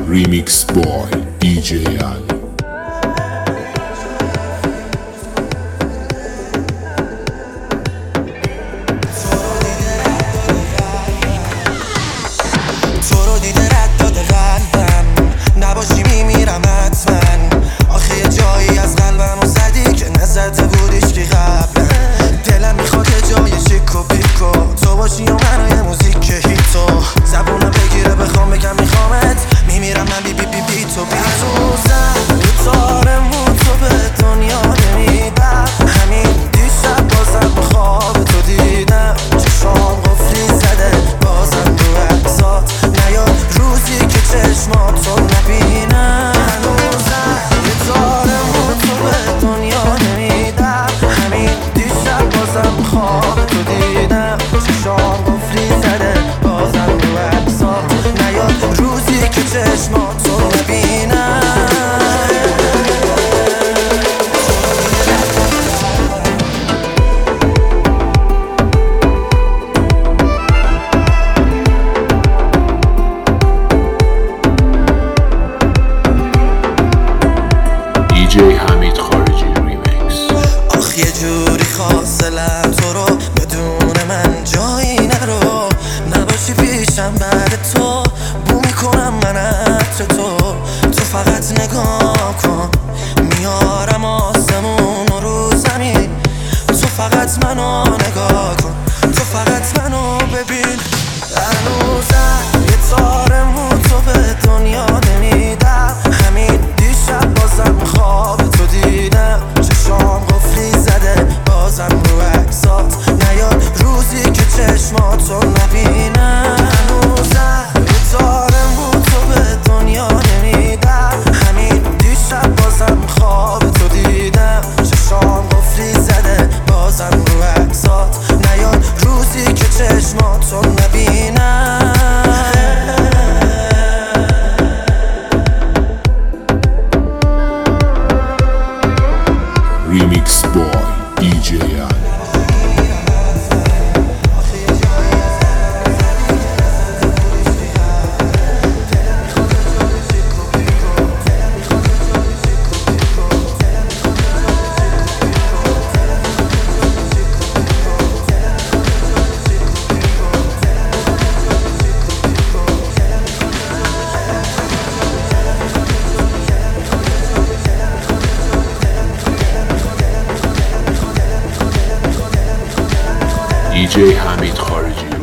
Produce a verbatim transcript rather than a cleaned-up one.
Remix by دی جی علی. تو رو دیده رد داده قلبم، نباشی میمیرم حتما. آخه یه جایی از قلبم و زدی که نزده بودیش که قبلا. دلم میخواد جای شیک و بیکو تو باشی و منو یه موزیک که هیتو زبونم بگیره بخوام بگم میخوامت، میمیرم من بی بی بی بی تو بی تو. زن تارمون تو به دنیا نمیدم، همین دیشب بازم بخواب تو دیدم. چشام قفلی زده بازم رو عکسات نیاد، روزی که چشماتو نبینم. هنوزم یه تارمون تو به دنیا نمیدم، همین دیشب بازم خواب تو دیدم. چشام قفلی زده بازم رو عکسات نیاد، روزی که چشماتو نبینم. دی جی حمید خارجی ریمیکس. آخ یه جوری خواستلم تو رو بدون من جایی نرو، نباشی پیشم بعد تو بو میکنم من عطر تو. تو فقط نگاه کن میارم آسمون رو زمین، تو فقط منو نگاه کن، تو فقط منو ببین. هنوزم یه تارمون تو به دنیا نمیدم، همین دیشب بازم خواب تو دیدم. چشام قفلی زده بازم رو عکسات نیاد، روزی که چشماتو نبینم. هنوزم یه تارمون تو به دنیا نمیدم، همین دیشب بازم خواب تو دیدم. چشام قفلی زده بازم رو عکسات نیاد، روزی که چشماتو نبینم. Remix by دی جی علی. دی جی حمید خارجی